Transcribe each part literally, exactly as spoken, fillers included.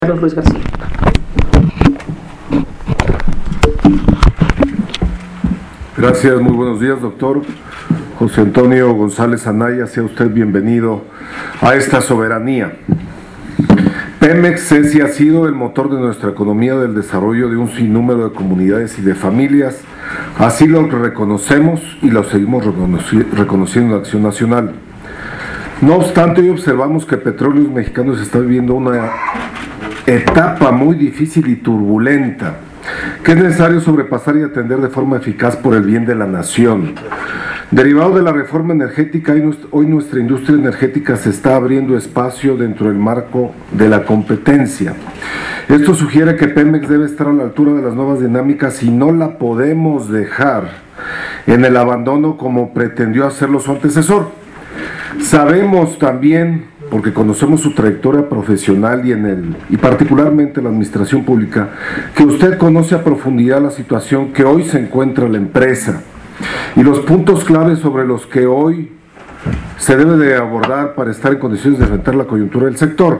Carlos Ruiz García. Gracias, muy buenos días, doctor José Antonio González Anaya. Sea usted bienvenido a esta soberanía. Pemex es y ha sido el motor de nuestra economía, del desarrollo de un sinnúmero de comunidades y de familias. Así lo reconocemos y lo seguimos reconoci- reconociendo en la acción nacional. No obstante, hoy observamos que Petróleos Mexicanos está viviendo una etapa muy difícil y turbulenta, que es necesario sobrepasar y atender de forma eficaz por el bien de la nación. Derivado de la reforma energética, hoy nuestra industria energética se está abriendo espacio dentro del marco de la competencia. Esto sugiere que Pemex debe estar a la altura de las nuevas dinámicas y no la podemos dejar en el abandono como pretendió hacerlo su antecesor. Sabemos también, porque conocemos su trayectoria profesional y en el y particularmente en la administración pública, que usted conoce a profundidad la situación que hoy se encuentra la empresa y los puntos claves sobre los que hoy se debe de abordar para estar en condiciones de enfrentar la coyuntura del sector.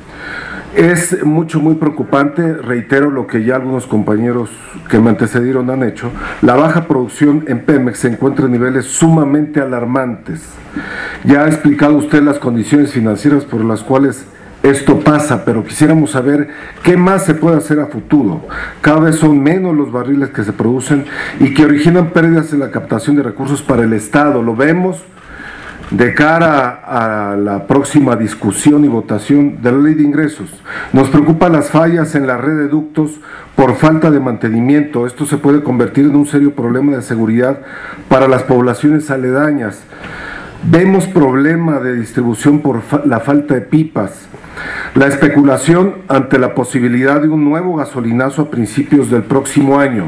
Es mucho, muy preocupante, reitero lo que ya algunos compañeros que me antecedieron han hecho. La baja producción en Pemex se encuentra en niveles sumamente alarmantes. Ya ha explicado usted las condiciones financieras por las cuales esto pasa, pero quisiéramos saber qué más se puede hacer a futuro. Cada vez son menos los barriles que se producen y que originan pérdidas en la captación de recursos para el Estado. Lo vemos de cara a la próxima discusión y votación de la ley de ingresos. Nos preocupan las fallas en la red de ductos por falta de mantenimiento. Esto se puede convertir en un serio problema de seguridad para las poblaciones aledañas. Vemos problema de distribución por fa- la falta de pipas. La especulación ante la posibilidad de un nuevo gasolinazo a principios del próximo año.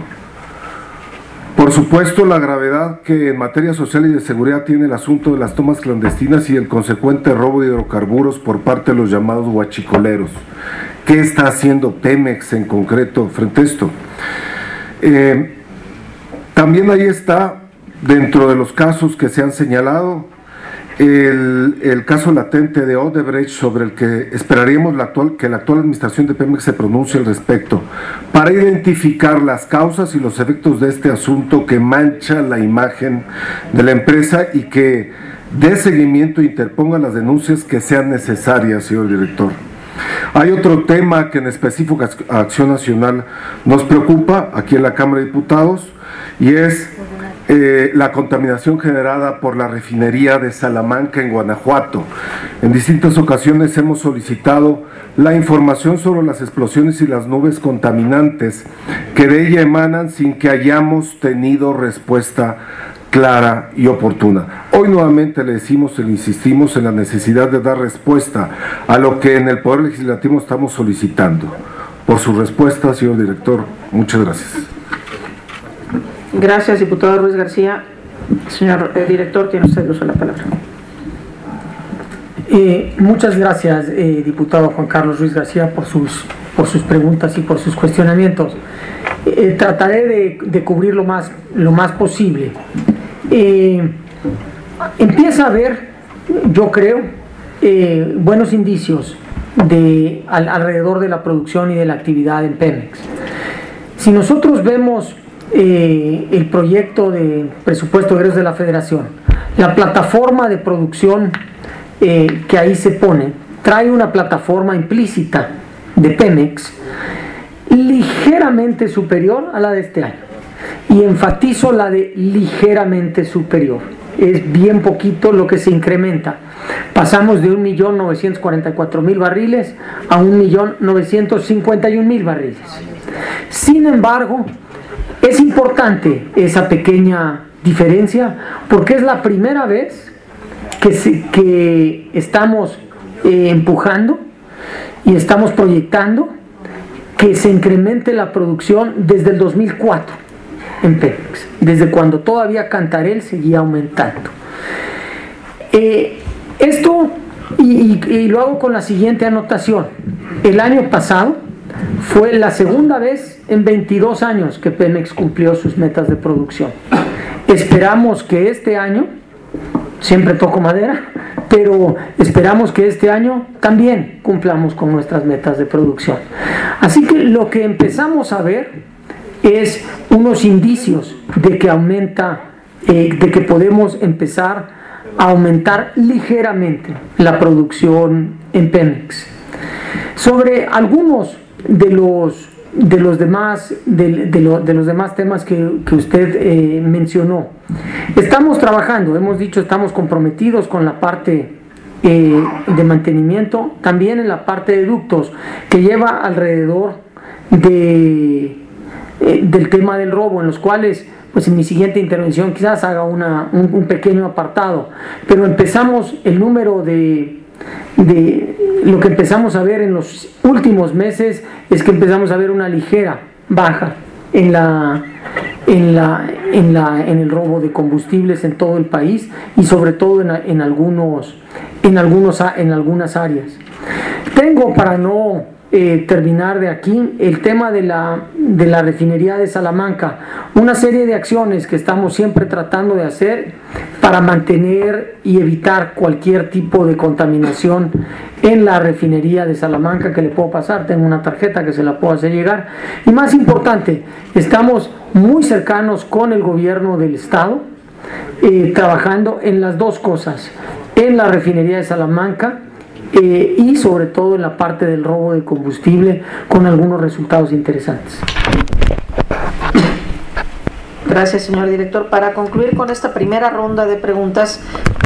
Por supuesto, la gravedad que en materia social y de seguridad tiene el asunto de las tomas clandestinas y el consecuente robo de hidrocarburos por parte de los llamados huachicoleros. ¿Qué está haciendo Pemex en concreto frente a esto? Eh, también ahí está, dentro de los casos que se han señalado, El, el caso latente de Odebrecht, sobre el que esperaríamos la actual, que la actual administración de Pemex se pronuncie al respecto, para identificar las causas y los efectos de este asunto que mancha la imagen de la empresa y que dé seguimiento e interponga las denuncias que sean necesarias, señor director. Hay otro tema que en específico a Acción Nacional nos preocupa aquí en la Cámara de Diputados y es Eh, la contaminación generada por la refinería de Salamanca en Guanajuato. En distintas ocasiones hemos solicitado la información sobre las explosiones y las nubes contaminantes que de ella emanan sin que hayamos tenido respuesta clara y oportuna. Hoy nuevamente le decimos y le insistimos en la necesidad de dar respuesta a lo que en el Poder Legislativo estamos solicitando. Por su respuesta, señor director, muchas gracias. Gracias, diputado Ruiz García. Señor eh, director, tiene usted el uso de la palabra. Eh, muchas gracias, eh, diputado Juan Carlos Ruiz García, por sus, por sus preguntas y por sus cuestionamientos. Eh, trataré de, de cubrir lo más, lo más posible. Eh, empieza a haber, yo creo, eh, buenos indicios de, al, alrededor de la producción y de la actividad en Pemex. Si nosotros vemos Eh, el proyecto de presupuesto de egresos de la Federación, la plataforma de producción eh, que ahí se pone, trae una plataforma implícita de Pemex ligeramente superior a la de este año. Y enfatizo la de ligeramente superior. Es bien poquito lo que se incrementa. Pasamos de un millón novecientos cuarenta y cuatro mil barriles a un millón novecientos cincuenta y un mil barriles. Sin embargo, es importante esa pequeña diferencia porque es la primera vez que, se, que estamos eh, empujando y estamos proyectando que se incremente la producción desde el dos mil cuatro en Pemex, desde cuando todavía Cantarell seguía aumentando. Eh, esto, y, y, y lo hago con la siguiente anotación. El año pasado fue la segunda vez en veintidós años que Pemex cumplió sus metas de producción. Esperamos que este año, siempre toco madera, pero esperamos que este año también cumplamos con nuestras metas de producción. Así que lo que empezamos a ver es unos indicios de que aumenta, eh, de que podemos empezar a aumentar ligeramente la producción en Pemex. Sobre algunos de los de los demás de, de, lo, de los demás temas que, que usted eh, mencionó, estamos trabajando, hemos dicho, estamos comprometidos con la parte eh, de mantenimiento, también en la parte de ductos, que lleva alrededor de eh, del tema del robo, en los cuales pues en mi siguiente intervención quizás haga una, un, un pequeño apartado, pero empezamos el número de de lo que empezamos a ver en los últimos meses es que empezamos a ver una ligera baja en la en la en la en el robo de combustibles en todo el país y sobre todo en, en algunos en algunos en algunas áreas. Tengo, para no eh, terminar de aquí, el tema de la de la refinería de Salamanca, una serie de acciones que estamos siempre tratando de hacer para mantener y evitar cualquier tipo de contaminación en la refinería de Salamanca, que le puedo pasar, tengo una tarjeta que se la puedo hacer llegar. Y más importante, estamos muy cercanos con el gobierno del estado, eh, trabajando en las dos cosas, en la refinería de Salamanca eh, y sobre todo en la parte del robo de combustible, con algunos resultados interesantes. Gracias, señor director. Para concluir con esta primera ronda de preguntas,